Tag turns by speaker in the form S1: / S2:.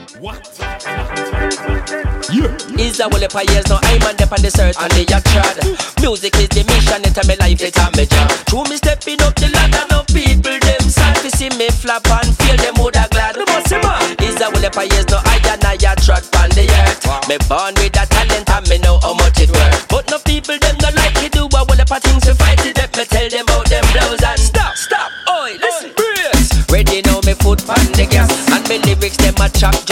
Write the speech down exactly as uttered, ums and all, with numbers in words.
S1: What? Yeah.
S2: Is a whole heap of years now I'm on dep on the search and the yacht trad. Music is the mission, it's my life, it's a me job. Through me stepping up the ladder, no people them sad to see me flap and feel them woulda glad. Is a whole heap of years now I and I yacht trad on the earth. Me born with that talent and me know how much it worth. But no people them not like to do a whole heap of things to fight it up. Me tell them about them blows and stop, stop, oi, listen, brace. Ready now me foot on the gas and me lyrics them a chop.